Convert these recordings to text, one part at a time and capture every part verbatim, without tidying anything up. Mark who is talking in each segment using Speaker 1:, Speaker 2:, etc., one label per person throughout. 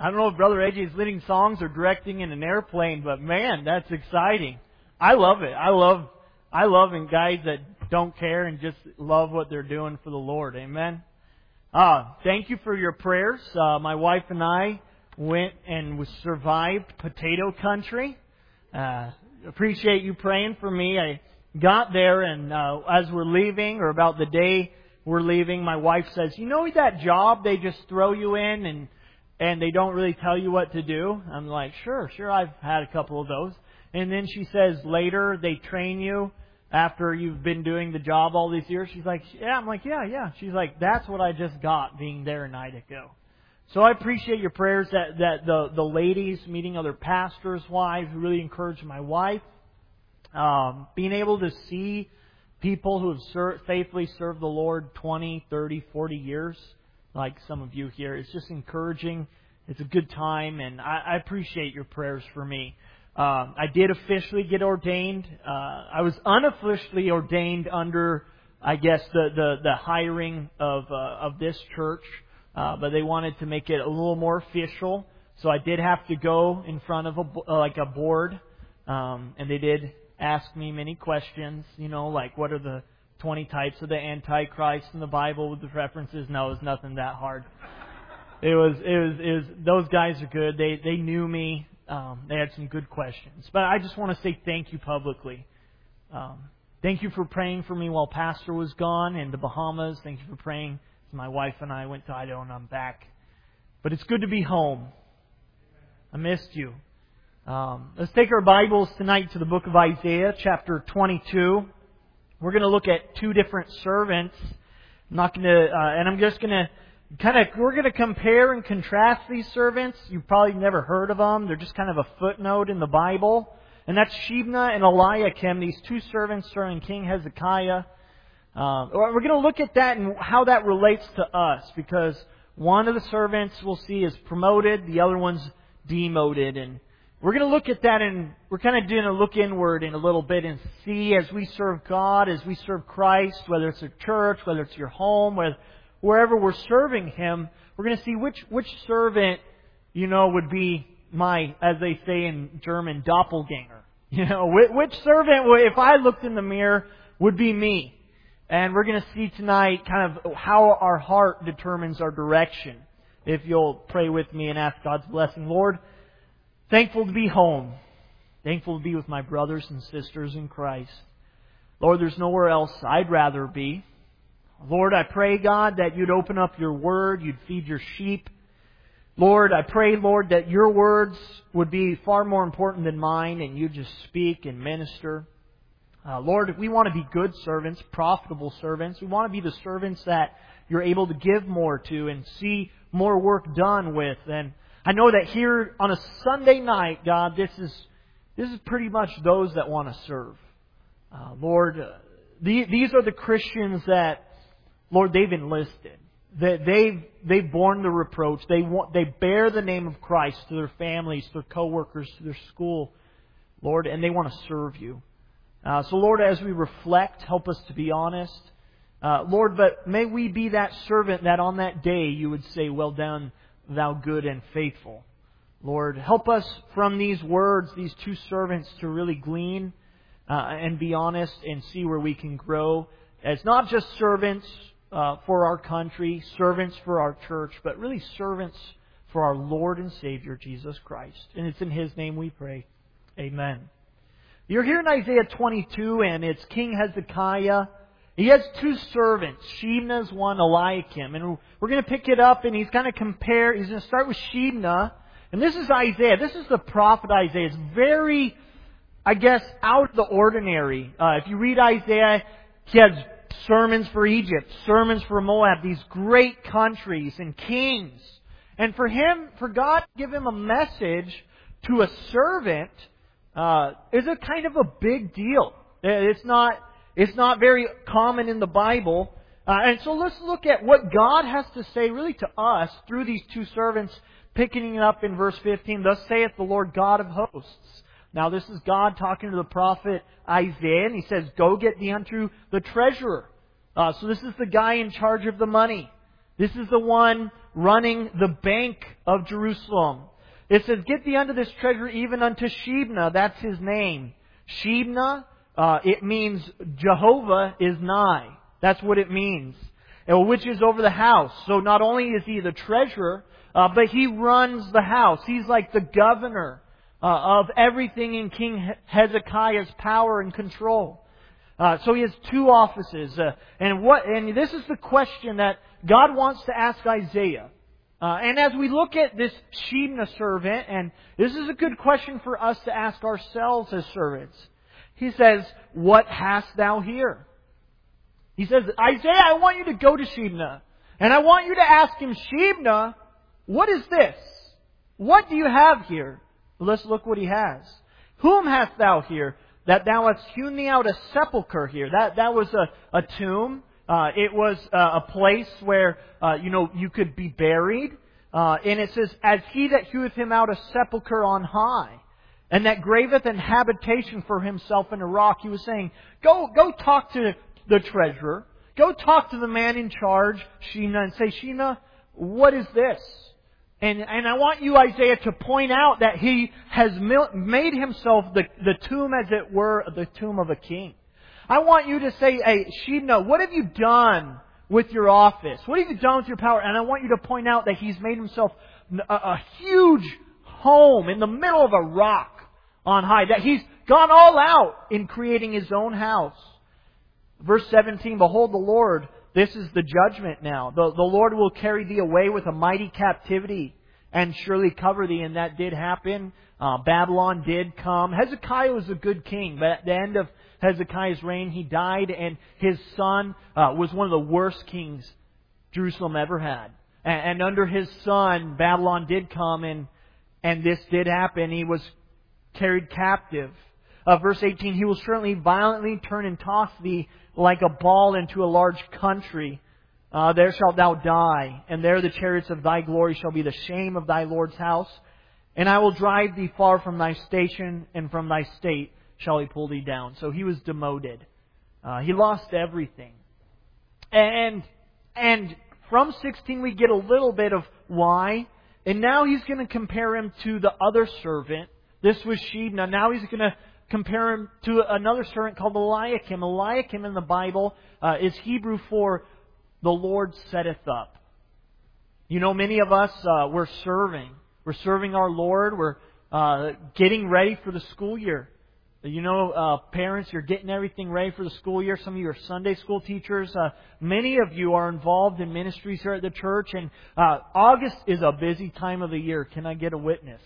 Speaker 1: I don't know if Brother A J is leading songs or directing in an airplane, but man, that's exciting. I love it. I love, I love in guys that don't care and just love what they're doing for the Lord. Amen. Uh, thank you for your prayers. Uh, my wife and I went and survived potato country. Uh, appreciate you praying for me. I got there, and uh, as we're leaving, or about the day we're leaving, my wife says, "You know that job they just throw you in and and they don't really tell you what to do?" I'm like, "Sure, sure, I've had a couple of those." And then she says, "Later they train you after you've been doing the job all these years." She's like, "Yeah." I'm like, "Yeah, yeah." She's like, "That's what I just got being there a night ago." So I appreciate your prayers that, that the, the ladies meeting other pastors' wives really encouraged my wife. Um, being able to see people who have ser- faithfully served the Lord twenty, thirty, forty years, like some of you here, it's just encouraging. It's a good time, and I, I appreciate your prayers for me. Um, I did officially get ordained. Uh, I was unofficially ordained under, I guess, the, the, the hiring of uh, of this church. Uh, but they wanted to make it a little more official, so I did have to go in front of a uh, like a board, um, and they did ask me many questions. You know, like what are the twenty types of the Antichrist in the Bible with the references? No, it was nothing that hard. It was it was it was those guys are good. They they knew me. Um, they had some good questions. But I just want to say thank you publicly. Um, thank you for praying for me while Pastor was gone in the Bahamas. Thank you for praying. My wife and I went to Idaho, and I'm back. But it's good to be home. I missed you. Um, let's take our Bibles tonight to the book of Isaiah, chapter twenty-two. We're going to look at two different servants. I'm not going to, uh, and I'm just going to kind of, we're going to compare and contrast these servants. You've probably never heard of them. They're just kind of a footnote in the Bible. And that's Shebna and Eliakim, these two servants serving King Hezekiah. Um, we're going to look at that and how that relates to us, because one of the servants we'll see is promoted, the other one's demoted, and we're going to look at that, and we're kind of doing a look inward in a little bit and see as we serve God, as we serve Christ, whether it's a church, whether it's your home, whether, wherever we're serving Him, we're going to see which which servant, you know, would be my, as they say in German, doppelganger. You know, which, which servant, if I looked in the mirror, would be me. And we're going to see tonight kind of how our heart determines our direction. If you'll pray with me and ask God's blessing. Lord, thankful to be home. Thankful to be with my brothers and sisters in Christ. Lord, there's nowhere else I'd rather be. Lord, I pray, God, that You'd open up Your Word, You'd feed Your sheep. Lord, I pray, Lord, that Your words would be far more important than mine, and You just speak and minister. Uh, Lord, we want to be good servants, profitable servants. We want to be the servants that You're able to give more to and see more work done with. And I know that here on a Sunday night, God, this is this is pretty much those that want to serve. Uh, Lord, uh, the, these are the Christians that, Lord, they've enlisted. That they've they've borne the reproach. They want they bear the name of Christ to their families, to their coworkers, to their school, Lord, and they want to serve You. Uh, so, Lord, as we reflect, help us to be honest. Uh, Lord, but may we be that servant that on that day You would say, "Well done, thou good and faithful." Lord, help us from these words, these two servants, to really glean uh, and be honest and see where we can grow as not just servants uh, for our country, servants for our church, but really servants for our Lord and Savior, Jesus Christ. And it's in His name we pray. Amen. You're here in Isaiah twenty-two, and it's King Hezekiah. He has two servants. Shebna's one, Eliakim. And we're going to pick it up, and he's going to compare. He's going to start with Shebna. And this is Isaiah. This is the prophet Isaiah. It's very, I guess, out of the ordinary. Uh, if you read Isaiah, he has sermons for Egypt, sermons for Moab, these great countries and kings. And for him, for God to give him a message to a servant Uh, is a kind of a big deal. It's not, it's not very common in the Bible. Uh, and so let's look at what God has to say really to us through these two servants, picking it up in verse fifteen. "Thus saith the Lord God of hosts." Now this is God talking to the prophet Isaiah, and He says, "Go get thee unto the treasurer." Uh, so this is the guy in charge of the money. This is the one running the bank of Jerusalem. It says, get thee unto this treasure even unto Shebna. That's his name. Shebna, uh, it means Jehovah is nigh. That's what it means. Which is over the house. So not only is he the treasurer, uh, but he runs the house. He's like the governor uh, of everything in King Hezekiah's power and control. Uh, so he has two offices. Uh, and what? And this is the question that God wants to ask Isaiah. Uh, and as we look at this Shebna servant, and this is a good question for us to ask ourselves as servants. He says, what hast thou here? He says, Isaiah, I want you to go to Shebna. And I want you to ask him, Shebna, what is this? What do you have here? Well, let's look what he has. Whom hast thou here? That thou hast hewn thee out a sepulchre here. That that was a, a tomb. Uh, it was uh, a place where, uh, you know, you could be buried. Uh, and it says, as he that heweth him out a sepulchre on high, and that graveth an habitation for himself in a rock. He was saying, go, go talk to the treasurer. Go talk to the man in charge, Shebna, and say, Shebna, what is this? And and I want you, Isaiah, to point out that he has made himself the, the tomb, as it were, the tomb of a king. I want you to say, hey, Shebna, what have you done with your office? What have you done with your power? And I want you to point out that he's made himself a, a huge home in the middle of a rock on high. That he's gone all out in creating his own house. Verse seventeen, behold the Lord, this is the judgment now. The, the Lord will carry thee away with a mighty captivity and surely cover thee. And that did happen. Uh, Babylon did come. Hezekiah was a good king, but at the end of Hezekiah's reign, he died, and his son uh, was one of the worst kings Jerusalem ever had. And, and under his son, Babylon did come, and, and this did happen. He was carried captive. Uh, verse eighteen, he will certainly violently turn and toss thee like a ball into a large country. Uh, there shalt thou die, and there the chariots of thy glory shall be the shame of thy Lord's house. And I will drive thee far from thy station, and from thy state shall he pull thee down. So he was demoted. Uh, he lost everything. And and from sixteen we get a little bit of why. And now he's going to compare him to the other servant. This was Shebna. Now he's going to compare him to another servant called Eliakim. Eliakim in the Bible uh, is Hebrew for the Lord setteth up. You know, many of us, uh, we're serving. We're serving our Lord. We're uh, getting ready for the school year. You know, uh, parents, you're getting everything ready for the school year. Some of you are Sunday school teachers. Uh, many of you are involved in ministries here at the church. And uh, August is a busy time of the year. Can I get a witness?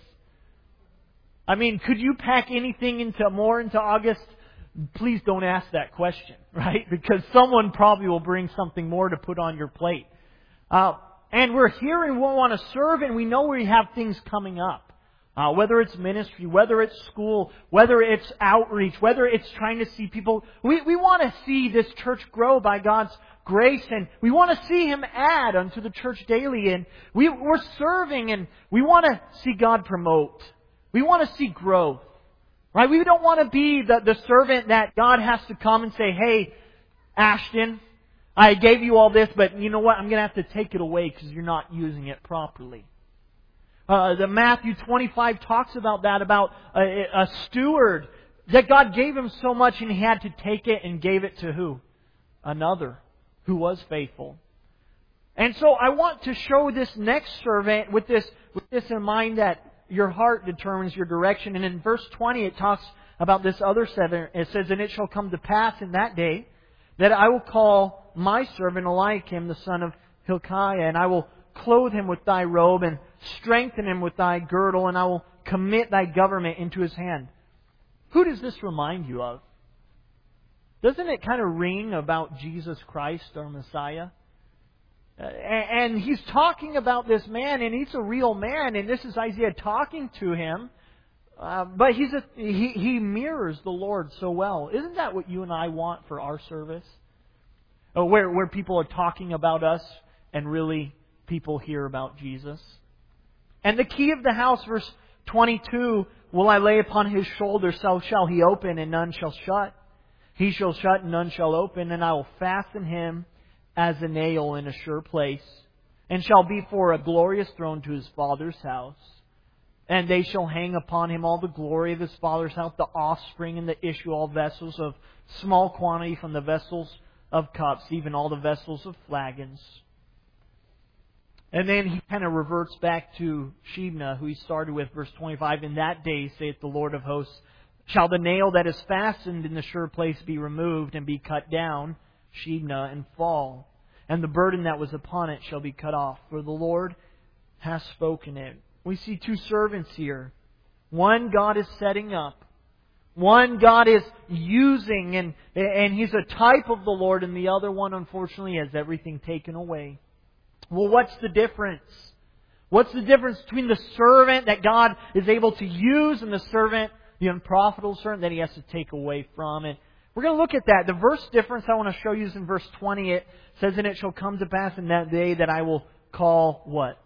Speaker 1: I mean, could you pack anything into more into August? Please don't ask that question, right? Because someone probably will bring something more to put on your plate. Uh, and we're here and we want to serve, and we know we have things coming up. Uh, whether it's ministry, whether it's school, whether it's outreach, whether it's trying to see people. We, we want to see this church grow by God's grace, and we want to see Him add unto the church daily. And we, we're serving, and we want to see God promote. We want to see growth. Right? We don't want to be the, the servant that God has to come and say, hey, Ashton, I gave you all this, but you know what? I'm going to have to take it away because you're not using it properly. Uh, the Matthew twenty-five talks about that, about a, a steward, that God gave him so much and he had to take it and gave it to who? Another who was faithful. And so I want to show this next servant with this, with this in mind, that your heart determines your direction. And in verse twenty it talks about this other servant. It says, and it shall come to pass in that day that I will call my servant Eliakim the son of Hilkiah, and I will clothe him with thy robe and strengthen him with thy girdle, and I will commit thy government into his hand. Who does this remind you of? Doesn't it kind of ring about Jesus Christ, our Messiah? And he's talking about this man, and he's a real man, and this is Isaiah talking to him. Uh, but he's a, he, he mirrors the Lord so well. Isn't that what you and I want for our service? Uh, where, where people are talking about us and really people hear about Jesus. And the key of the house, verse twenty-two, will I lay upon his shoulder, so shall he open and none shall shut. He shall shut and none shall open, and I will fasten him as a nail in a sure place. and shall be for a glorious throne to his father's house. And they shall hang upon him all the glory of his father's house, the offspring and the issue, all vessels of small quantity from the vessels of cups, even all the vessels of flagons. And then he kind of reverts back to Shebna, who he started with, verse twenty-five. In that day, saith the Lord of hosts, shall the nail that is fastened in the sure place be removed and be cut down, Shebna, and fall. And the burden that was upon it shall be cut off, for the Lord hath spoken it. We see two servants here. One God is setting up. One God is using, and, and He's a type of the Lord, and the other one, unfortunately, has everything taken away. Well, what's the difference? What's the difference between the servant that God is able to use and the servant, the unprofitable servant that He has to take away from? And we're going to look at that. The verse difference I want to show you is in verse twenty. It says, and it shall come to pass in that day that I will call what?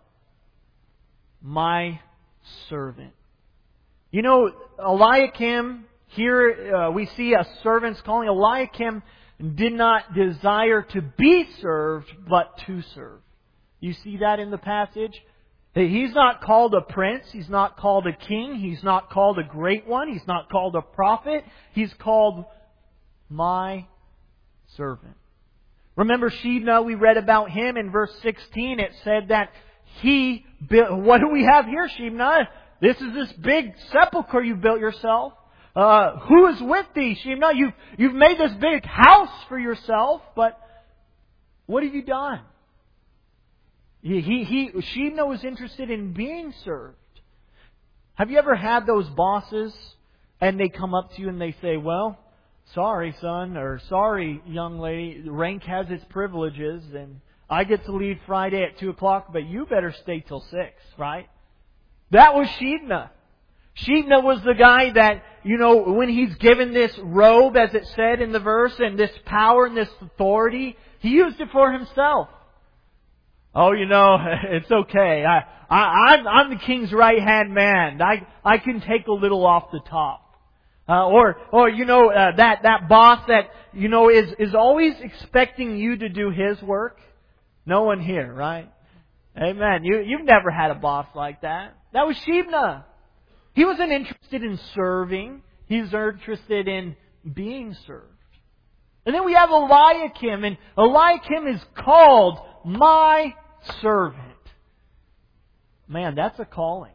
Speaker 1: My servant. You know, Eliakim, here uh, we see a servant's calling. Eliakim did not desire to be served, but to serve. You see that in the passage? He's not called a prince. He's not called a king. He's not called a great one. He's not called a prophet. He's called my servant. Remember Shebna, we read about him in verse sixteen. It said that he built... What do we have here, Shebna? This is this big sepulchre you built yourself. Uh, who is with thee, Shebna? You've, you've made this big house for yourself, but what have you done? He, he, he, Shebna was interested in being served. Have you ever had those bosses and they come up to you and they say, well, sorry, son, or sorry, young lady, rank has its privileges and I get to leave Friday at two o'clock, but you better stay till six, right? That was Shebna. Shebna was the guy that, you know, when he's given this robe, as it said in the verse, and this power and this authority, he used it for himself. Oh, you know, it's okay. I, I, I'm, I'm the king's right-hand man. I, I can take a little off the top. Uh, or, or, you know, uh, that, that boss that, you know, is, is always expecting you to do his work. No one here, right? Amen. You, you've never had a boss like that. That was Shebna. He wasn't interested in serving. He was interested in being served. And then we have Eliakim, and Eliakim is called my servant. Man, that's a calling.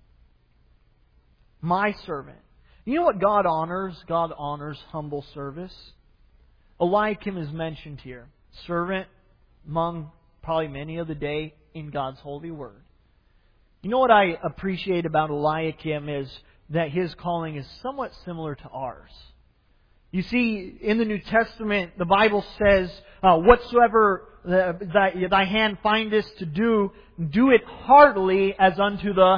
Speaker 1: My servant. You know what God honors? God honors humble service. Eliakim is mentioned here. Servant among probably many of the day in God's holy word. You know what I appreciate about Eliakim is that his calling is somewhat similar to ours. You see, in the New Testament, the Bible says, uh, whatsoever thy, thy hand findeth to do, do it heartily as unto the...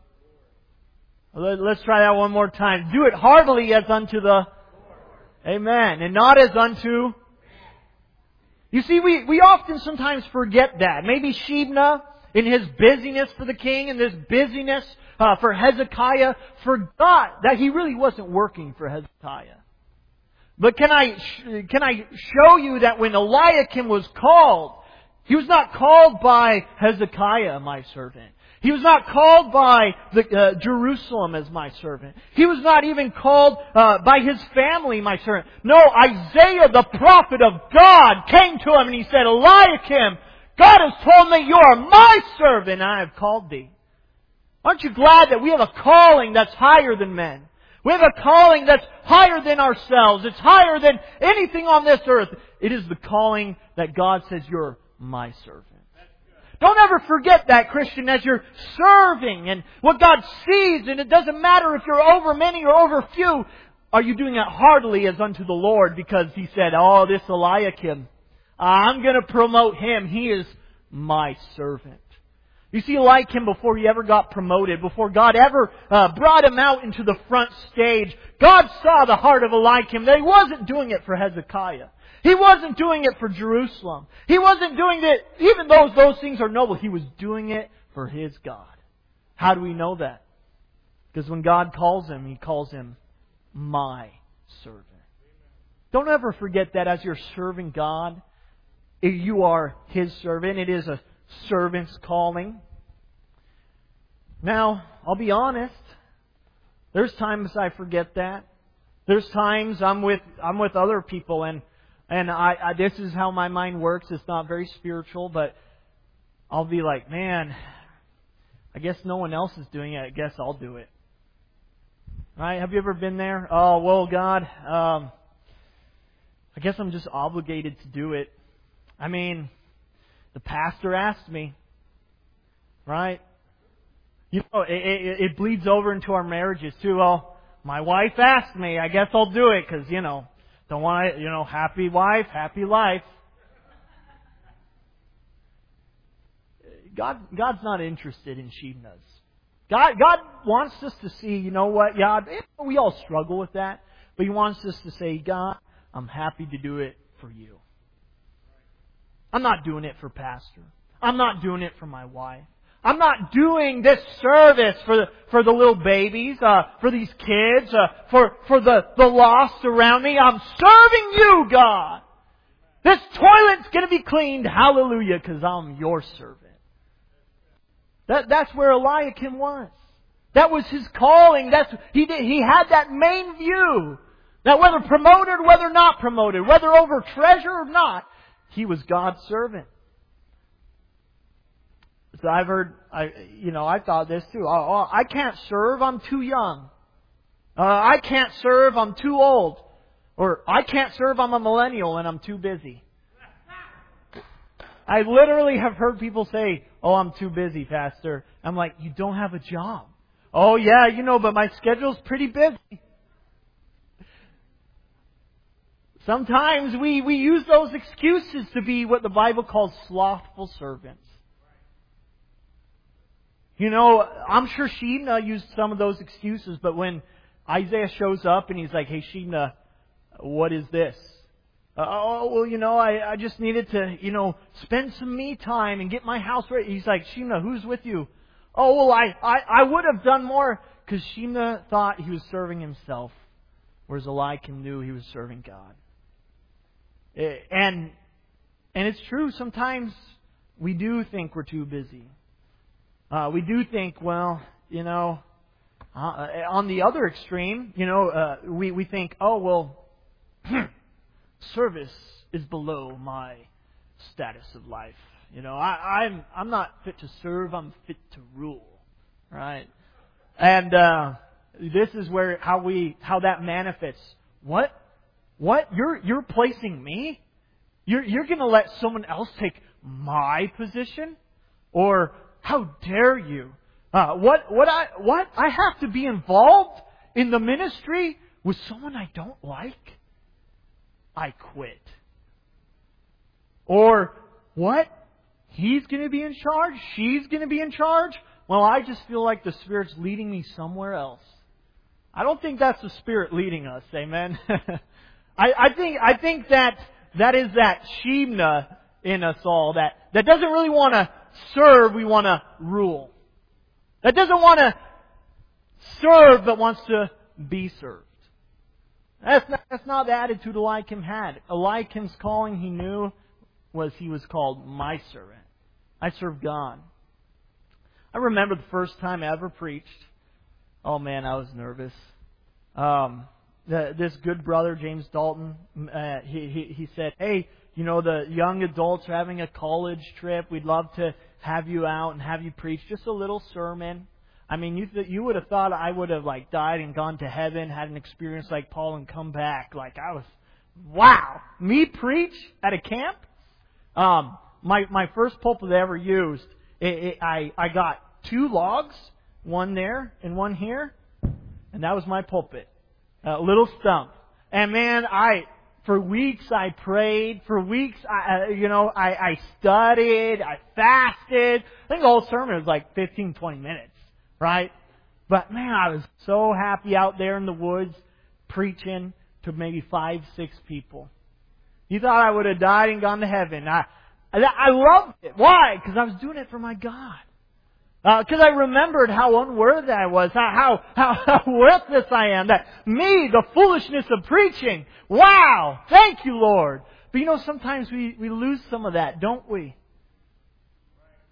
Speaker 1: Let's try that one more time. Do it heartily as unto the... Amen. And not as unto... You see, we, we often sometimes forget that. Maybe Shebna, in his busyness for the king and this busyness uh, for Hezekiah, forgot that he really wasn't working for Hezekiah. But can I can I show you that when Eliakim was called, he was not called by Hezekiah, my servant. He was not called by the, uh, Jerusalem as my servant. He was not even called uh, by his family, my servant. No, Isaiah, the prophet of God, came to him and he said, Eliakim, God has told me you are my servant and I have called thee. Aren't you glad that we have a calling that's higher than men? We have a calling that's higher than ourselves. It's higher than anything on this earth. It is the calling that God says, you're my servant. Don't ever forget that, Christian, as you're serving and what God sees. And it doesn't matter if you're over many or over few. Are you doing it heartily as unto the Lord? Because He said, oh, this Eliakim, I'm going to promote him. He is my servant. You see, like him, before he ever got promoted, before God ever uh, brought him out into the front stage, God saw the heart of Eliakim, that he wasn't doing it for Hezekiah. He wasn't doing it for Jerusalem. He wasn't doing it, even though those things are noble, he was doing it for his God. How do we know that? Because when God calls him, He calls him my servant. Don't ever forget that as you're serving God, you are His servant. It is a servant's calling. Now, I'll be honest. There's times I forget that. There's times I'm with I'm with other people, and and I, I this is how my mind works. It's not very spiritual, but I'll be like, man, I guess no one else is doing it. I guess I'll do it. Right? Have you ever been there? Oh, well, God, um, I guess I'm just obligated to do it. I mean, the pastor asked me, right? You know, it, it, it bleeds over into our marriages too. Well, my wife asked me. I guess I'll do it because, you know, don't want to, you know, happy wife, happy life. God, God's not interested in Shebnas. God, God wants us to see, you know what, God, we all struggle with that, but He wants us to say, God, I'm happy to do it for you. I'm not doing it for pastor. I'm not doing it for my wife. I'm not doing this service for the, for the little babies, uh, for these kids, uh, for, for the, the lost around me. I'm serving you, God. This toilet's going to be cleaned, hallelujah, because I'm your servant. That, that's where Eliakim was. That was his calling. That's, he did, he had that main view. That whether promoted, whether not promoted, whether over treasure or not, he was God's servant. So I've heard, I, you know, I thought this too. Oh, I can't serve, I'm too young. Uh, I can't serve, I'm too old. Or I can't serve, I'm a millennial and I'm too busy. I literally have heard people say, oh, I'm too busy, Pastor. I'm like, you don't have a job. Oh, yeah, you know, but my schedule's pretty busy. Sometimes we, we use those excuses to be what the Bible calls slothful servants. You know, I'm sure Shebna used some of those excuses, but when Isaiah shows up and he's like, hey, Shebna, what is this? Uh, oh, well, you know, I, I just needed to, you know, spend some me time and get my house ready. He's like, Shebna, who's with you? Oh, well, I, I, I would have done more, because Shebna thought he was serving himself, whereas Eliakim knew he was serving God. And, and it's true, sometimes we do think we're too busy. Uh, we do think, well, you know, uh, on the other extreme, you know, uh, we, we think, oh, well, service is below my status of life. You know, I, I'm I'm not fit to serve, I'm fit to rule. Right? And uh, this is where how we how that manifests. What? What? You're you're placing me? You're you're gonna let someone else take my position? Or how dare you? Uh, what what I what I have to be involved in the ministry with someone I don't like? I quit. Or what? He's going to be in charge? She's going to be in charge? Well, I just feel like the Spirit's leading me somewhere else. I don't think that's the Spirit leading us. Amen. I, I think I think that that is that Shebna in us all that that doesn't really want to serve. We want to rule. That doesn't want to serve, but wants to be served. That's not, that's not the attitude Eliakim had. Eliakim's calling, he knew, was he was called my servant. I serve God. I remember the first time I ever preached. Oh man, I was nervous. Um, the, this good brother, James Dalton, uh, he, he he said, "Hey, you know, the young adults are having a college trip. We'd love to have you out and have you preach just a little sermon." I mean, you th- you would have thought I would have like died and gone to heaven, had an experience like Paul, and come back. Like I was, wow, me preach at a camp. Um, my my first pulpit I ever used, it, it, I I got two logs, one there and one here, and that was my pulpit, a little stump. And man, I for weeks I prayed. For weeks, I you know I, I studied, I fasted. I think the whole sermon was like fifteen, twenty minutes. Right? But man, I was so happy out there in the woods preaching to maybe five, six people. You thought I would have died and gone to heaven. I I, I loved it. Why? Because I was doing it for my God. Because uh, I remembered how unworthy I was, how, how, how worthless I am. That me, the foolishness of preaching. Wow! Thank you, Lord. But you know, sometimes we, we lose some of that, don't we?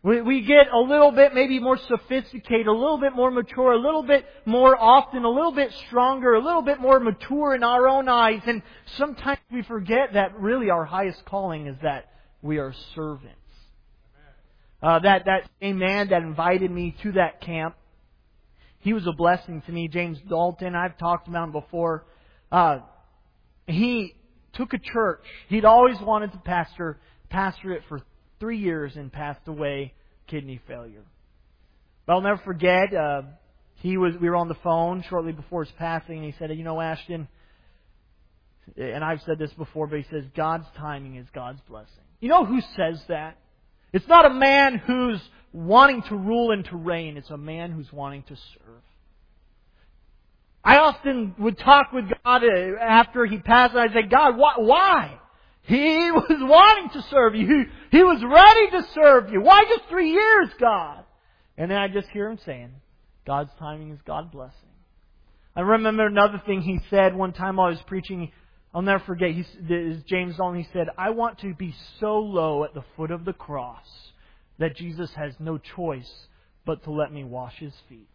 Speaker 1: We, we get a little bit maybe more sophisticated, a little bit more mature, a little bit more often, a little bit stronger, a little bit more mature in our own eyes. And sometimes we forget that really our highest calling is that we are servants. Uh, that, that same man that invited me to that camp, he was a blessing to me. James Dalton, I've talked about him before. Uh, he took a church. He'd always wanted to pastor, pastor it for three years and passed away, kidney failure. But I'll never forget, uh, he was, we were on the phone shortly before his passing, and he said, you know, Ashton, and I've said this before, but he says, God's timing is God's blessing. You know who says that? It's not a man who's wanting to rule and to reign. It's a man who's wanting to serve. I often would talk with God after he passed, and I'd say, God, wh- why? He was wanting to serve you. He, he was ready to serve you. Why just three years, God? And then I just hear him saying, God's timing is God's blessing. I remember another thing he said one time while I was preaching. I'll never forget. He, this James Dalton, he said, I want to be so low at the foot of the cross that Jesus has no choice but to let me wash His feet.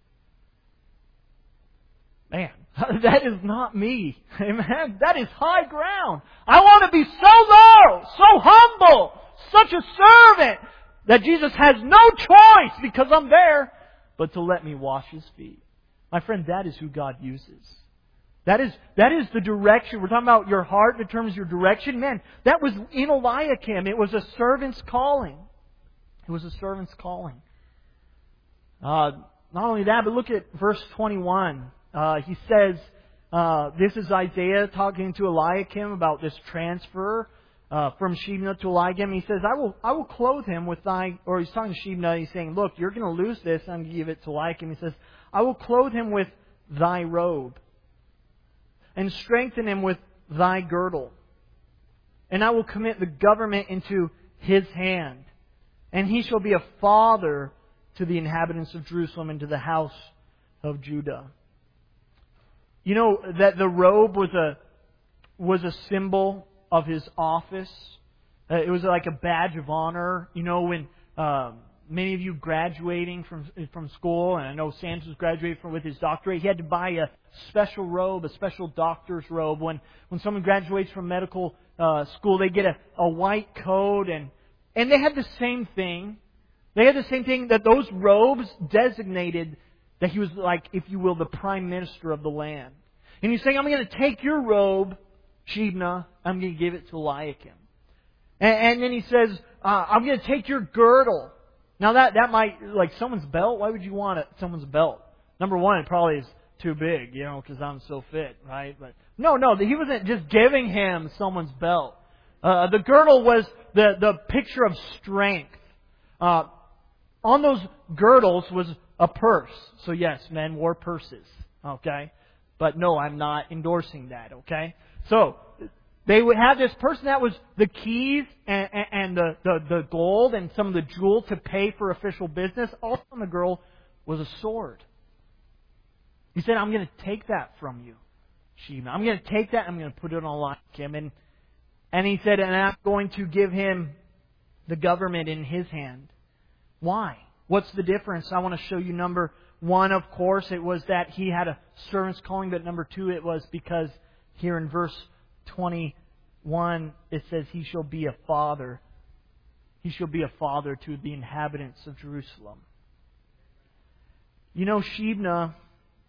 Speaker 1: Man, that is not me. Amen. That is high ground. I want to be so low, so humble, such a servant that Jesus has no choice because I'm there but to let me wash His feet. My friend, that is who God uses. That is, that is the direction. We're talking about your heart determines your direction. Man, that was in Eliakim. It was a servant's calling. It was a servant's calling. Uh, not only that, but look at verse twenty-one. Uh, he says, uh, this is Isaiah talking to Eliakim about this transfer uh, from Shebna to Eliakim. He says, I will I will clothe him with thy... Or he's talking to Shebna. He's saying, look, you're going to lose this. I'm going to give it to Eliakim. He says, I will clothe him with thy robe and strengthen him with thy girdle. And I will commit the government into his hand. And he shall be a father to the inhabitants of Jerusalem and to the house of Judah. You know that the robe was a was a symbol of his office. Uh, it was like a badge of honor. You know, when um, many of you graduating from from school, and I know Sans was graduating from with his doctorate, he had to buy a special robe, a special doctor's robe. When when someone graduates from medical uh, school, they get a, a white coat, and and they had the same thing. They had the same thing, that those robes designated that he was like, if you will, the prime minister of the land. And he's saying, I'm going to take your robe, Shebna, I'm going to give it to Eliakim. And, and then he says, uh, I'm going to take your girdle. Now that, that might, like someone's belt, why would you want it, someone's belt? Number one, it probably is too big, you know, because I'm so fit, right? But no, no, he wasn't just giving him someone's belt. Uh, the girdle was the, the picture of strength. Uh, on those girdles was a purse. So yes, men wore purses. Okay? But no, I'm not endorsing that. Okay? So, they would have this purse, and that was the keys and, and, and the, the, the gold and some of the jewel to pay for official business. Also on the girdle was a sword. He said, I'm going to take that from you, Shebna. I'm going to take that and I'm going to put it on Eliakim. And, and he said, and I'm going to give him the government in his hand. Why? What's the difference? I want to show you. Number one, of course, it was that he had a servant's calling. But number two, it was because here in verse twenty-one, it says, He shall be a father. He shall be a father to the inhabitants of Jerusalem. You know, Shebna, uh,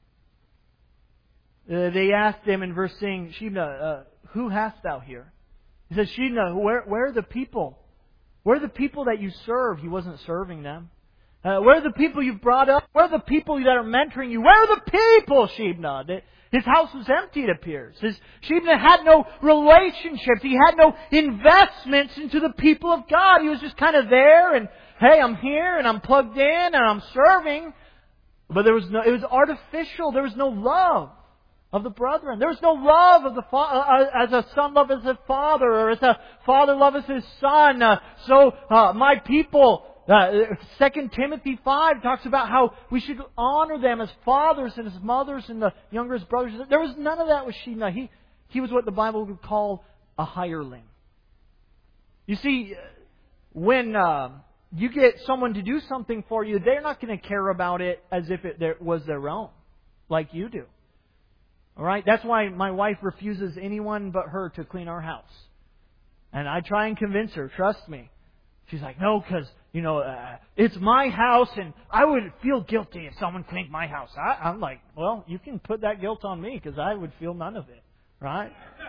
Speaker 1: they asked him in verse saying, Shebna, uh, who hast thou here? He says, Shebna, where, where are the people? Where are the people that you serve? He wasn't serving them. Uh, where are the people you've brought up? Where are the people that are mentoring you? Where are the people, Shebna? His house was empty, it appears. His, Shebna had no relationships. He had no investments into the people of God. He was just kind of there and, hey, I'm here and I'm plugged in and I'm serving. But there was no, it was artificial. There was no love of the brethren. There was no love of the fa- uh, as a son loves his father, or as a father loves his son. Uh, so uh, my people, uh, Second Timothy five talks about how we should honor them as fathers and as mothers and the younger as brothers. There was none of that with Shebna. He he was what the Bible would call a hireling. You see, when uh, you get someone to do something for you, they're not going to care about it as if it was their own, like you do. All right? That's why my wife refuses anyone but her to clean our house. And I try and convince her, trust me. She's like, no, because, you know, uh, it's my house and I would feel guilty if someone cleaned my house. I, I'm like, well, you can put that guilt on me because I would feel none of it. Right?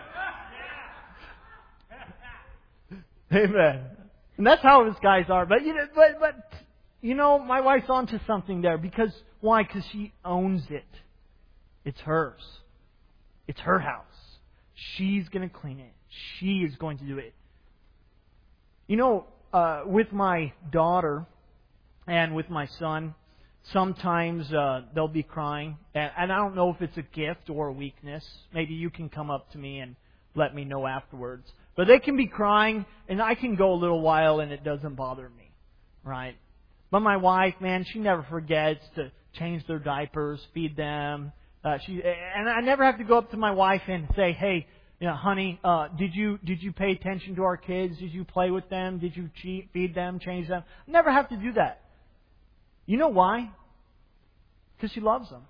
Speaker 1: Amen. And that's how us guys are. But, you know, but, but, you know, my wife's onto something there. Because, why? Because she owns it. It's hers. It's her house. She's going to clean it. She is going to do it. You know, uh, with my daughter and with my son, sometimes uh, they'll be crying. And, and I don't know if it's a gift or a weakness. Maybe you can come up to me and let me know afterwards. But they can be crying, and I can go a little while and it doesn't bother me. Right? But my wife, man, she never forgets to change their diapers, feed them. Uh, she and I never have to go up to my wife and say, hey, you know, honey, uh, did you did you pay attention to our kids? Did you play with them? Did you cheat, feed them, change them? I never have to do that. You know why? Because she loves them.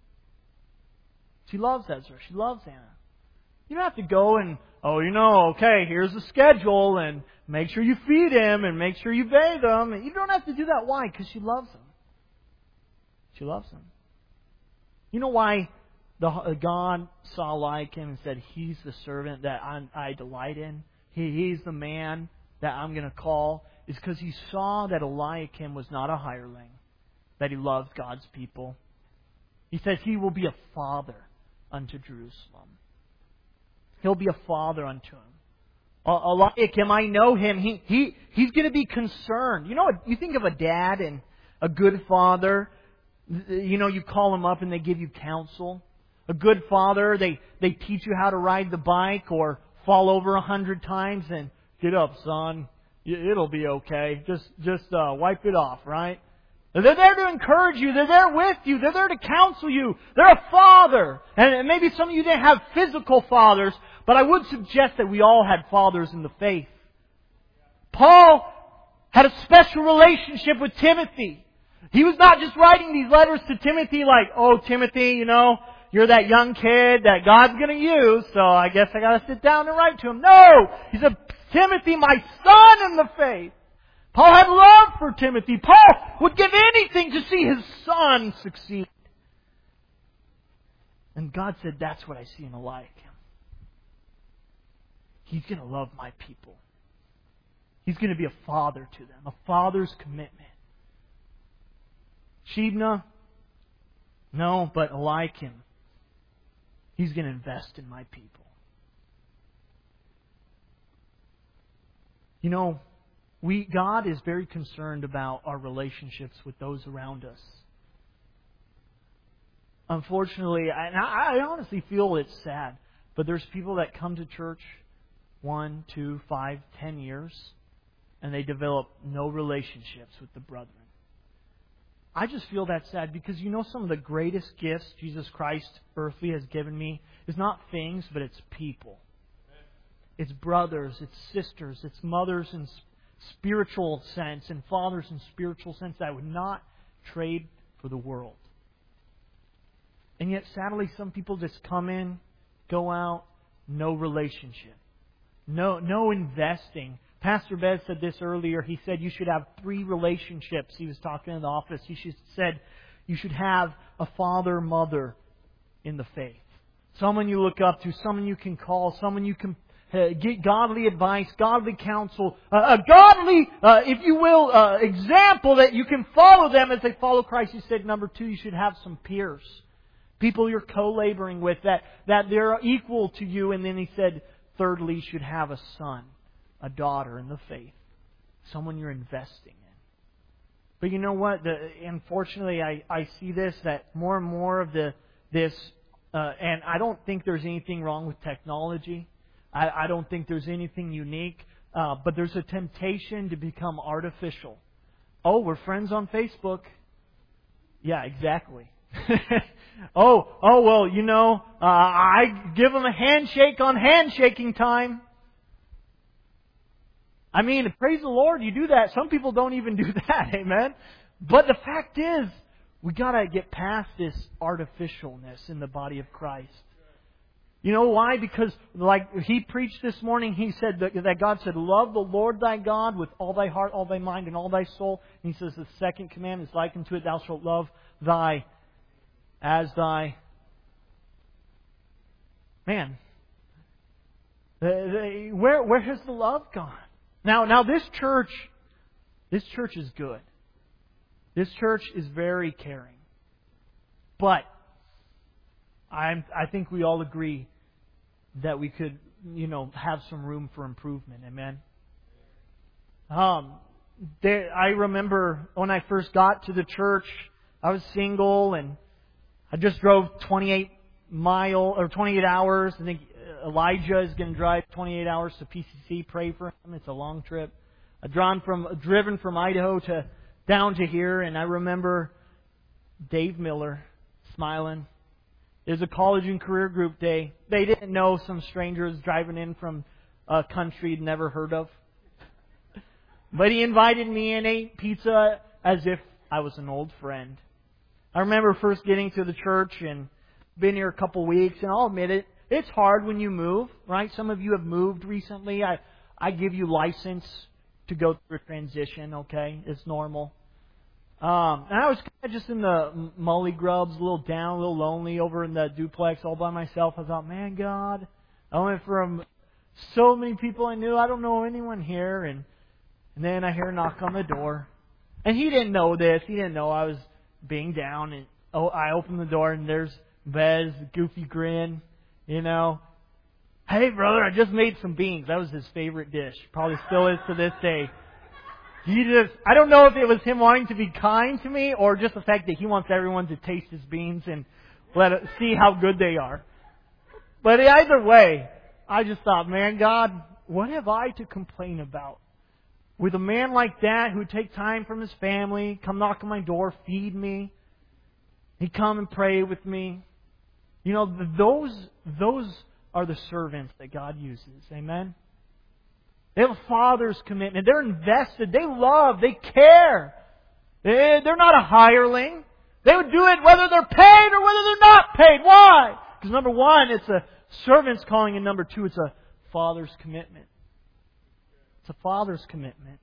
Speaker 1: She loves Ezra. She loves Anna. You don't have to go and, oh, you know, okay, here's the schedule, and make sure you feed him, and make sure you bathe them. And you don't have to do that. Why? Because she loves them. She loves them. You know why the God saw Eliakim and said, he's the servant that I, I delight in? He, he's the man that I'm going to call? Is because he saw that Eliakim was not a hireling, that he loved God's people. He says he will be a father unto Jerusalem. He'll be a father unto him. Eliakim, I know him. He he he's going to be concerned. You know what? You think of a dad and a good father. You know, you call them up and they give you counsel. A good father, they they teach you how to ride the bike or fall over a hundred times and get up, son. It'll be okay. Just just uh, wipe it off, right? They're there to encourage you. They're there with you. They're there to counsel you. They're a father. And maybe some of you didn't have physical fathers, but I would suggest that we all had fathers in the faith. Paul had a special relationship with Timothy. He was not just writing these letters to Timothy like, oh, Timothy, you know, you're that young kid that God's going to use, so I guess I got to sit down and write to him. No! He said, Timothy, my son in the faith. Paul had love for Timothy. Paul would give anything to see his son succeed. And God said, that's what I see in Eliakim. He's going to love my people. He's going to be a father to them. A father's commitment. Shebna? No, but Eliakim. He's going to invest in my people. You know, we God is very concerned about our relationships with those around us. Unfortunately, and I, I honestly feel it's sad, but there's people that come to church one, two, five, ten years, and they develop no relationships with the brethren. I just feel that sad because you know some of the greatest gifts Jesus Christ earthly has given me is not things, but it's people. It's brothers, it's sisters, it's mothers in spiritual sense and fathers in spiritual sense that I would not trade for the world. And yet, sadly, some people just come in, go out, no relationship. No, no investing. Pastor Bez said this earlier. He said you should have three relationships. He was talking in the office. He should, said you should have a father, mother in the faith. Someone you look up to, someone you can call, someone you can uh, get godly advice, godly counsel, uh, a godly, uh, if you will, uh, example that you can follow them as they follow Christ. He said, number two, you should have some peers. People you're co-laboring with, that, that they're equal to you. And then he said, thirdly, you should have a son, a daughter in the faith. Someone you're investing in. But you know what? The, unfortunately, I, I see this, that more and more of the this, uh, and I don't think there's anything wrong with technology. I, I don't think there's anything unique. Uh, but there's a temptation to become artificial. Oh, we're friends on Facebook. Yeah, exactly. oh, oh well, you know, uh, I give them a handshake on handshaking time. I mean, praise the Lord, you do that. Some people don't even do that, amen? But the fact is, we got to get past this artificialness in the body of Christ. You know why? Because like he preached this morning, he said that, that God said, love the Lord thy God with all thy heart, all thy mind, and all thy soul. And he says the second commandment is like unto it, thou shalt love thy as thy... Man, the, the, where where has the love gone? Now, now this church, this church is good. This church is very caring. But I'm, I think we all agree that we could, you know, have some room for improvement. Amen. Um, there, I remember when I first got to the church, I was single and I just drove twenty-eight mile or twenty-eight hours. I think Elijah is going to drive twenty-eight hours to P C C. Pray for him. It's a long trip. I've drawn from, driven from Idaho to down to here, and I remember Dave Miller smiling. It was a college and career group day. They didn't know some strangers driving in from a country he'd never heard of. But he invited me and ate pizza as if I was an old friend. I remember first getting to the church and been here a couple weeks, and I'll admit it, it's hard when you move, right? Some of you have moved recently. I, I give you license to go through a transition, okay? It's normal. Um, and I was kind of just in the mully grubs, a little down, a little lonely over in the duplex all by myself. I thought, man, God, I went from so many people I knew, I don't know anyone here. And, and then I hear a knock on the door. And he didn't know this. He didn't know I was being down. And oh, I opened the door and there's Bez, goofy grin, you know. Hey, brother, I just made some beans. That was his favorite dish. Probably still is to this day. He just, I don't know if it was him wanting to be kind to me or just the fact that he wants everyone to taste his beans and let it, see how good they are. But either way, I just thought, man, God, what have I to complain about? With a man like that who would take time from his family, come knock on my door, feed me. He'd come and pray with me. You know, those, those are the servants that God uses. Amen? They have a father's commitment. They're invested. They love. They care. They're not a hireling. They would do it whether they're paid or whether they're not paid. Why? Because number one, it's a servant's calling, and number two, it's a father's commitment. It's a father's commitment.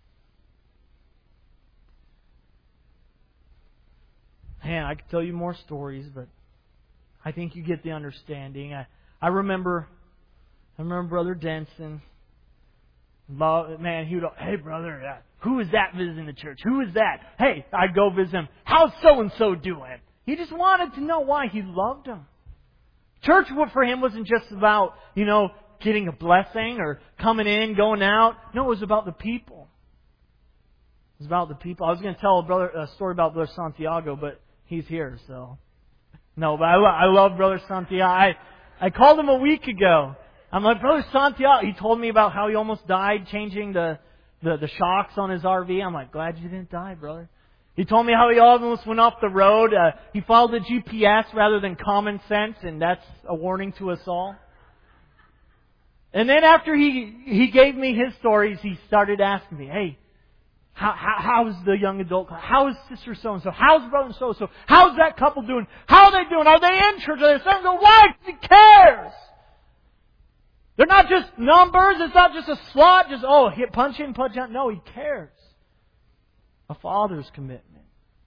Speaker 1: Man, I could tell you more stories, but I think you get the understanding. I, I remember, I remember Brother Denson. Man, he would, hey brother, uh, who is that visiting the church? Who is that? Hey, I'd go visit him. How's so-and-so doing? He just wanted to know why. He loved him. Church for him wasn't just about, you know, getting a blessing or coming in, going out. No, it was about the people. It was about the people. I was going to tell a, brother, a story about Brother Santiago, but he's here, so. No, but I, lo- I love Brother Santiago. I, I called him a week ago. I'm like, Brother Santiago, he told me about how he almost died changing the, the, the shocks on his R V. I'm like, glad you didn't die, brother. He told me how he almost went off the road. Uh, he followed the G P S rather than common sense, and that's a warning to us all. And then after he, he gave me his stories, he started asking me, hey, how, how, how's the young adult? How's sister so-and-so? How's brother so-and-so? How's that couple doing? How are they doing? Are they in church? Are they starting to go? Why? He cares. They're not just numbers. It's not just a slot. Just, oh, hit punch in, punch out. No, he cares. A father's commitment.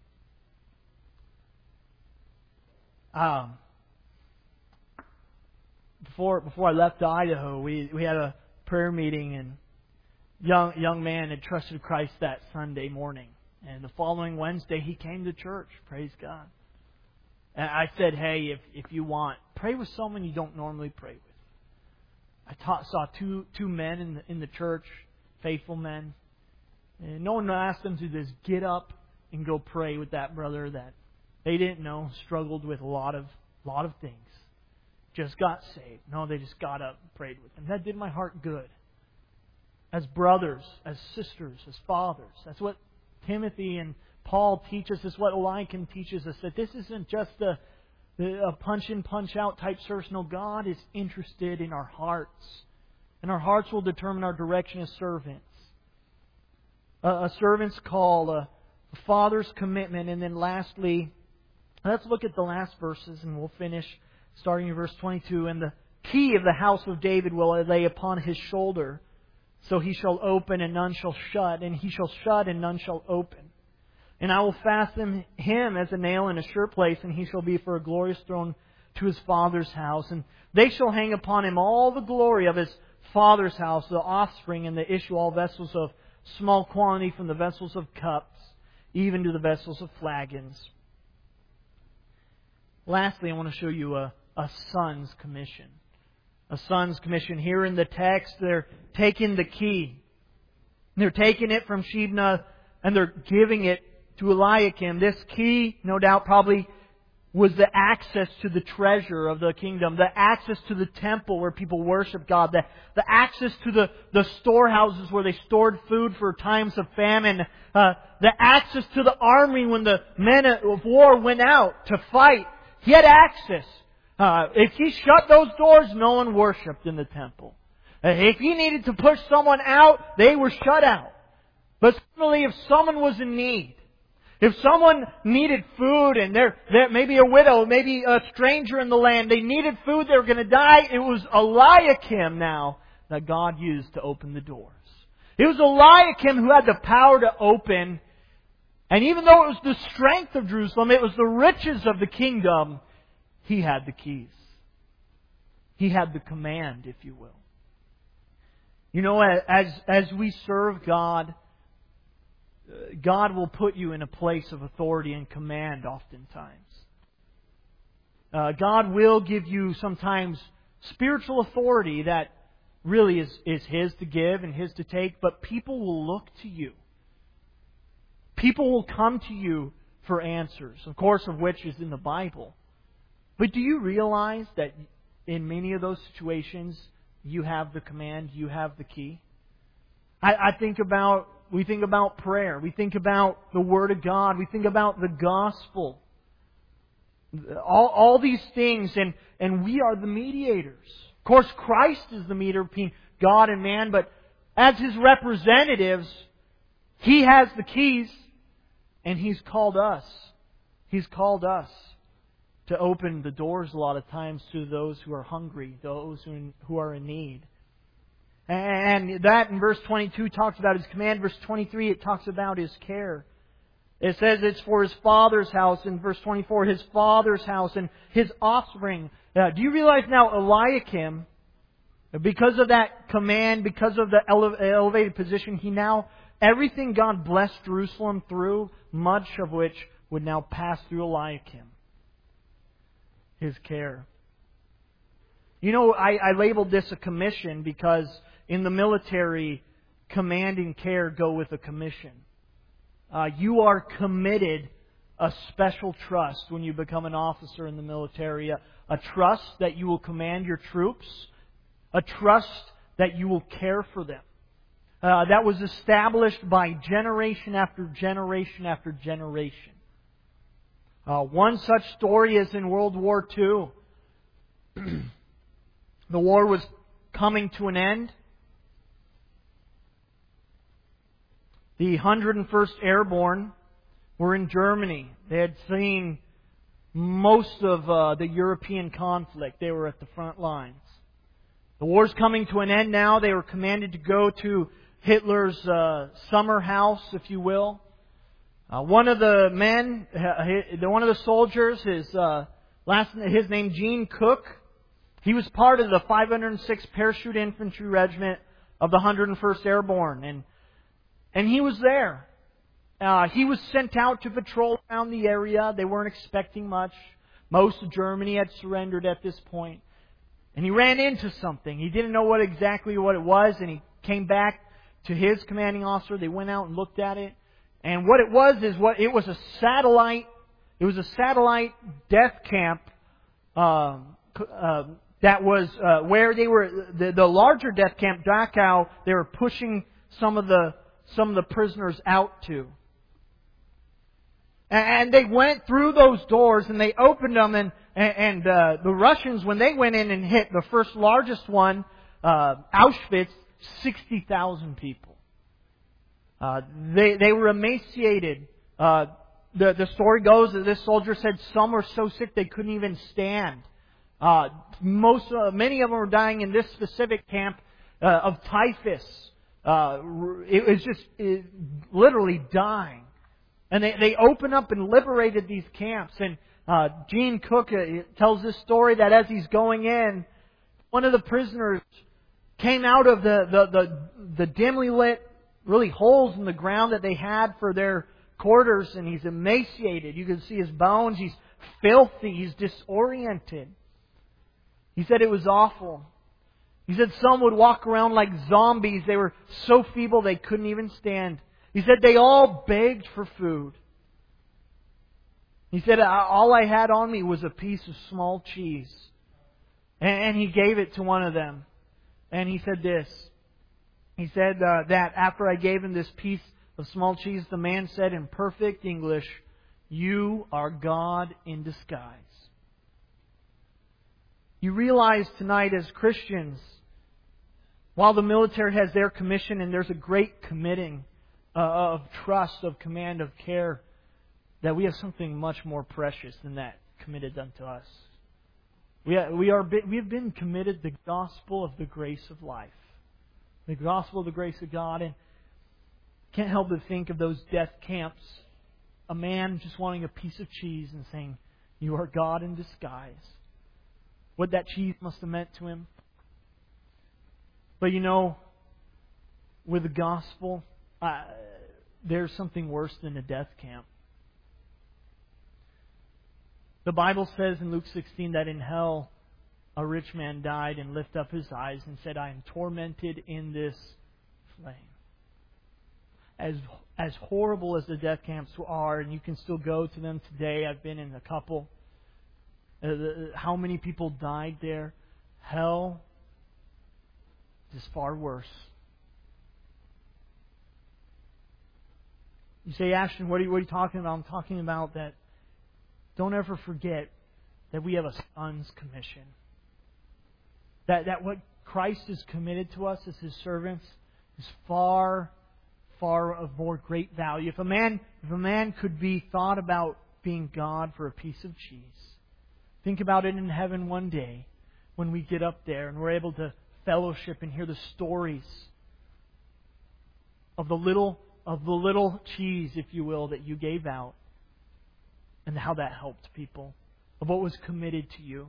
Speaker 1: Um, before before I left to Idaho, we we had a prayer meeting, and young young man had trusted Christ that Sunday morning, and the following Wednesday he came to church. Praise God. And I said, hey, if if you want, pray with someone you don't normally pray with. I taught, saw two two men in the, in the church, faithful men. And no one asked them to just get up and go pray with that brother that they didn't know, struggled with a lot of lot of things. Just got saved. No, they just got up and prayed with them. That did my heart good. As brothers, as sisters, as fathers. That's what Timothy and Paul teach us. That's what Eliakim teaches us. That this isn't just a A punch-in, punch-out type service. No, God is interested in our hearts. And our hearts will determine our direction as servants. a, a servant's call, a, a father's commitment, and then lastly, let's look at the last verses and we'll finish starting in verse twenty-two. And the key of the house of David will I lay upon his shoulder, so he shall open and none shall shut, and he shall shut and none shall open. And I will fasten him as a nail in a sure place, and he shall be for a glorious throne to his father's house. And they shall hang upon him all the glory of his father's house, the offspring and the issue, all vessels of small quantity, from the vessels of cups, even to the vessels of flagons. Lastly, I want to show you a, a son's commission. A son's commission. Here in the text, they're taking the key. They're taking it from Shebna and they're giving it to Eliakim. This key, no doubt, probably was the access to the treasure of the kingdom, the access to the temple where people worship God, the, the access to the, the storehouses where they stored food for times of famine, uh, the access to the army when the men of war went out to fight. He had access. Uh, if he shut those doors, no one worshipped in the temple. Uh, if he needed to push someone out, they were shut out. But similarly, if someone was in need, if someone needed food and they're, they're maybe a widow, maybe a stranger in the land, they needed food, they were going to die, it was Eliakim now that God used to open the doors. It was Eliakim who had the power to open. And even though it was the strength of Jerusalem, it was the riches of the kingdom, he had the keys. He had the command, if you will. You know, as, as we serve God, God will put you in a place of authority and command oftentimes. Uh, God will give you sometimes spiritual authority that really is, is His to give and His to take, but people will look to you. People will come to you for answers, of course, of which is in the Bible. But do you realize that in many of those situations, you have the command, you have the key? I, I think about, we think about prayer. We think about the Word of God. We think about the gospel. All, all these things, and, and we are the mediators. Of course, Christ is the mediator between God and man, but as His representatives, He has the keys, and He's called us. He's called us to open the doors a lot of times to those who are hungry, those who, in, who are in need. And that in verse twenty-two talks about His command. Verse twenty-three, it talks about His care. It says it's for His Father's house. In verse twenty-four, His Father's house and His offspring. Uh, do you realize now Eliakim, because of that command, because of the ele- elevated position, he now, everything God blessed Jerusalem through, much of which would now pass through Eliakim. His care. You know, I, I labeled this a commission because in the military, command and care go with a commission. Uh, you are committed a special trust when you become an officer in the military. A, a trust that you will command your troops. A trust that you will care for them. Uh, that was established by generation after generation after generation. Uh, one such story is in World War Two. The war was coming to an end. The one hundred first Airborne were in Germany. They had seen most of uh, the European conflict. They were at the front lines. The war's coming to an end now. They were commanded to go to Hitler's uh, summer house, if you will. Uh, one of the men, uh, one of the soldiers, his uh, last his name Gene Cook. He was part of the five hundred sixth Parachute Infantry Regiment of the one hundred first Airborne, and and he was there. Uh, he was sent out to patrol around the area. They weren't expecting much. Most of Germany had surrendered at this point. And he ran into something. He didn't know what exactly what it was, and he came back to his commanding officer. They went out and looked at it. And what it was is what it was a satellite. It was a satellite death camp uh, uh, that was uh, where they were. The, the larger death camp, Dachau, they were pushing some of the some of the prisoners out to. And they went through those doors and they opened them, and and uh, the Russians, when they went in and hit the first largest one, uh, Auschwitz, sixty thousand people. Uh, they, they were emaciated. Uh, the, the story goes that this soldier said some were so sick they couldn't even stand. Uh, most, uh, many of them were dying in this specific camp uh, of typhus. Uh, it was just it, literally dying. And they, they opened up and liberated these camps. And uh, Gene Cook uh, tells this story that as he's going in, one of the prisoners came out of the, the, the, the dimly lit, really holes in the ground that they had for their quarters, and he's emaciated. You can see his bones. He's filthy. He's disoriented. He said it was awful. He said some would walk around like zombies. They were so feeble they couldn't even stand. He said they all begged for food. He said all I had on me was a piece of small cheese. And he gave it to one of them. And he said this. He said uh, that after I gave him this piece of small cheese, the man said in perfect English, "You are God in disguise." You realize tonight as Christians, while the military has their commission and there's a great committing uh, of trust, of command, of care, that we have something much more precious than that committed unto us. We are, we are we have been committed the gospel of the grace of life, the gospel of the grace of God, and can't help but think of those death camps. A man just wanting a piece of cheese and saying, "You are God in disguise." What that cheese must have meant to him. But you know, with the gospel, uh, there's something worse than a death camp. The Bible says in Luke sixteen that in hell a rich man died and lifted up his eyes and said, "I am tormented in this flame." As as horrible as the death camps are, and you can still go to them today. I've been in a couple. Uh, the, how many people died there? Hell is far worse. You say, "Ashton, what are you, what are you talking about?" I'm talking about that. Don't ever forget that we have a son's commission. That that what Christ has committed to us as His servants is far, far of more great value. If a man, if a man could be thought about being God for a piece of cheese, think about it in heaven one day when we get up there and we're able to fellowship and hear the stories of the little of the little cheese, if you will, that you gave out. And how that helped people. Of what was committed to you.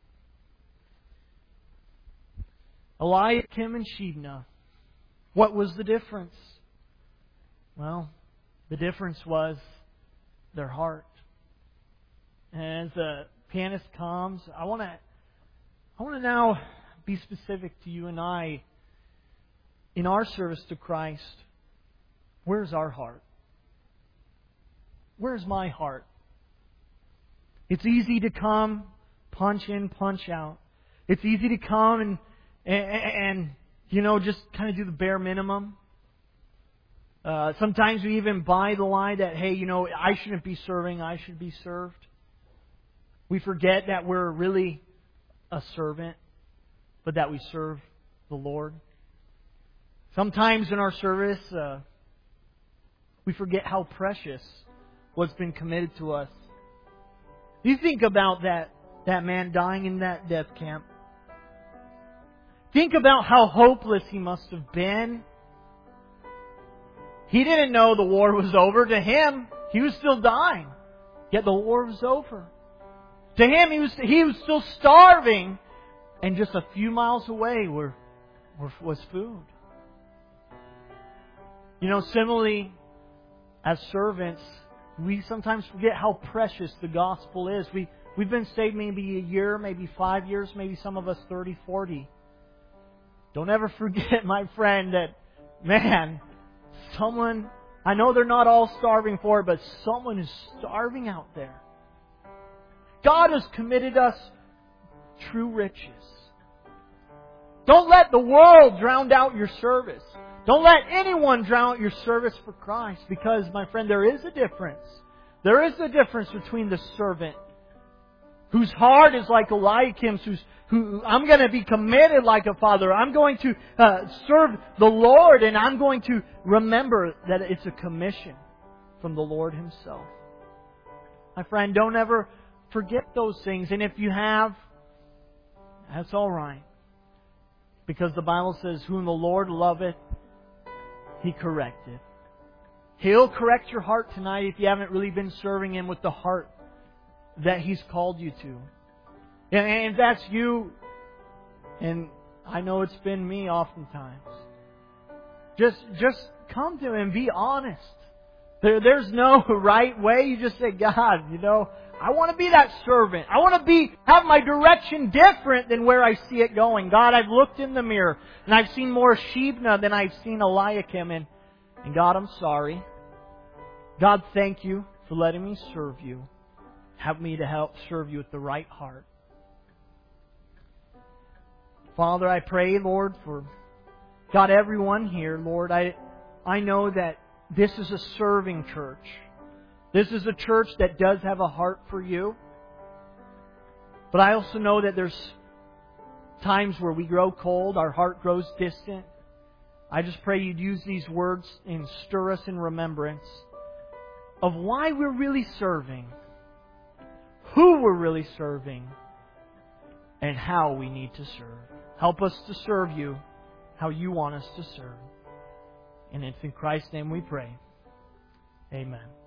Speaker 1: Eliakim and Shebna. What was the difference? Well, the difference was their heart. And as the pianist comes, I want to I want to now be specific to you and I. In our service to Christ, where's our heart? Where's my heart? It's easy to come, punch in, punch out. It's easy to come and, and, and you know, just kind of do the bare minimum. Uh, sometimes we even buy the lie that, hey, you know, I shouldn't be serving, I should be served. We forget that we're really a servant, but that we serve the Lord. Sometimes in our service, uh, we forget how precious what's been committed to us. You think about that, that man dying in that death camp. Think about how hopeless he must have been. He didn't know the war was over. To him, he was still dying. Yet the war was over. To him, he was he was still starving. And just a few miles away were, were was food. You know, similarly, as servants, we sometimes forget how precious the gospel is. We, we've been saved maybe a year, maybe five years, maybe some of us thirty, forty. Don't ever forget, my friend, that, man, someone, I know they're not all starving for it, but someone is starving out there. God has committed us true riches. Don't let the world drown out your service. Don't let anyone drown out your service for Christ, because, my friend, there is a difference. There is a difference between the servant who whose heart is like Eliakim's, who's, who I'm going to be committed like a father. I'm going to uh, serve the Lord, and I'm going to remember that it's a commission from the Lord Himself. My friend, don't ever forget those things. And if you have, that's all right. Because the Bible says, whom the Lord loveth, He correcteth. He'll correct your heart tonight if you haven't really been serving Him with the heart that He's called you to. And if that's you, and I know it's been me oftentimes, just just come to Him and be honest. There, there's no right way. You just say, God, you know, I want to be that servant. I want to be have my direction different than where I see it going. God, I've looked in the mirror and I've seen more Shebna than I've seen Eliakim. And, and God, I'm sorry. God, thank You for letting me serve You. Help me to help serve You with the right heart. Father, I pray, Lord, for God, everyone here, Lord, I I know that this is a serving church. This is a church that does have a heart for You. But I also know that there's times where we grow cold, our heart grows distant. I just pray You'd use these words and stir us in remembrance of why we're really serving, who we're really serving, and how we need to serve. Help us to serve You how You want us to serve. And it's in Christ's name we pray. Amen.